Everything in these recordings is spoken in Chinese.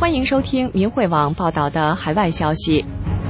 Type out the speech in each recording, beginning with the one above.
欢迎收听明慧网报道的海外消息。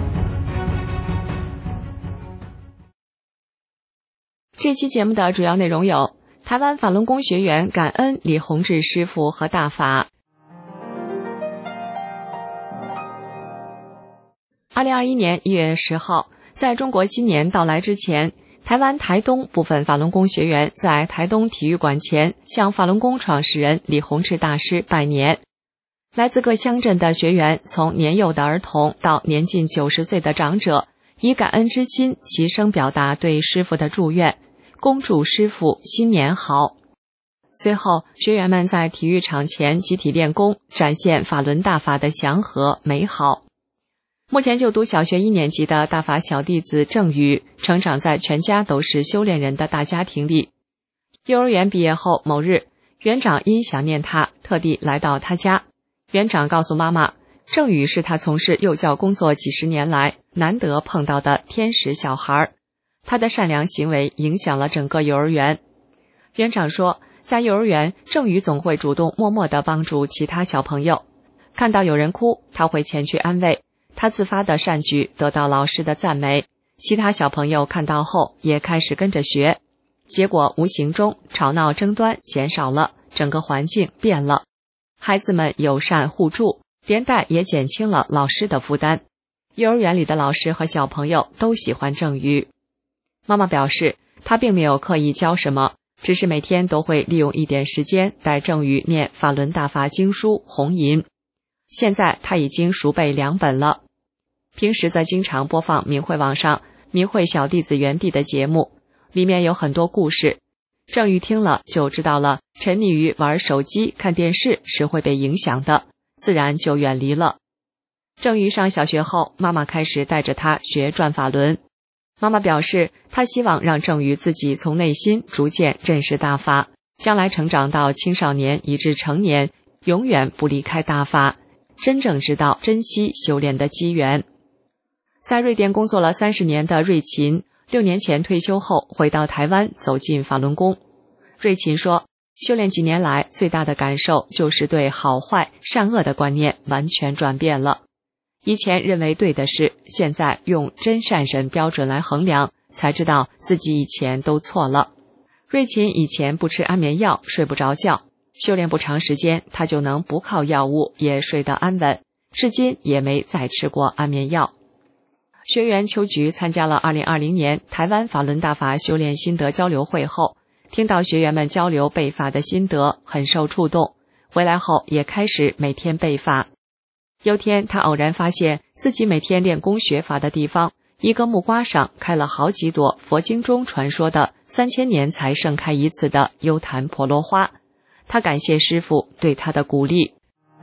这期节目的主要内容有：台湾法轮功学员感恩李洪志师傅和大法。2021年1月10号，在中国新年到来之前，台湾台东部分法轮功学员在台东体育馆前向法轮功创始人李洪志大师拜年。来自各乡镇的学员，从年幼的儿童到年近90岁的长者，以感恩之心齐声表达对师父的祝愿，恭祝师父新年好。随后，学员们在体育场前集体练功，展现法轮大法的祥和美好。目前就读小学1年级的大法小弟子郑宇，成长在全家都是修炼人的大家庭里。幼儿园毕业后某日，园长因想念他，特地来到他家。园长告诉妈妈，郑宇是他从事幼教工作几十年来难得碰到的天使小孩，他的善良行为影响了整个幼儿园。园长说，在幼儿园，郑宇总会主动默默地帮助其他小朋友，看到有人哭，他会前去安慰。他自发的善举得到老师的赞美，其他小朋友看到后也开始跟着学，结果无形中吵闹争端减少了，整个环境变了，孩子们友善互助，连带也减轻了老师的负担。幼儿园里的老师和小朋友都喜欢郑宇。妈妈表示，她并没有刻意教什么，只是每天都会利用一点时间带郑宇念法轮大法经书弘吟。现在他已经熟背2本了。平时则经常播放明慧网上明慧小弟子园地的节目，里面有很多故事。郑宇听了就知道了，沉溺于玩手机看电视是会被影响的，自然就远离了。郑宇上小学后，妈妈开始带着他学转法轮。妈妈表示，她希望让郑宇自己从内心逐渐认识大法，将来成长到青少年以至成年，永远不离开大法，真正知道珍惜修炼的机缘。在瑞典工作了30年的瑞琴，6年前退休后回到台湾，走进法轮功。瑞琴说，修炼几年来最大的感受就是对好坏善恶的观念完全转变了。以前认为对的事，现在用真善神标准来衡量，才知道自己以前都错了。瑞琴以前不吃安眠药，睡不着觉，修炼不长时间，他就能不靠药物也睡得安稳，至今也没再吃过安眠药。学员邱菊参加了2020年台湾法轮大法修炼心得交流会后，听到学员们交流背法的心得，很受触动，回来后也开始每天背法。有天他偶然发现自己每天练功学法的地方，一个木瓜上开了好几朵佛经中传说的3000年才盛开一次的幽檀婆罗花，他感谢师父对他的鼓励。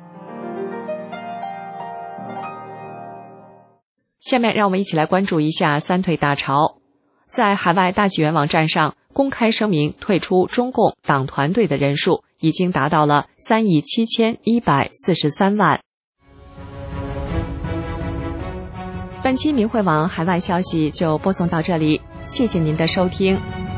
下面让我们一起来关注一下三退大潮。在海外大纪元网站上公开声明退出中共党团队的人数已经达到了37143万。本期明慧网海外消息就播送到这里，谢谢您的收听。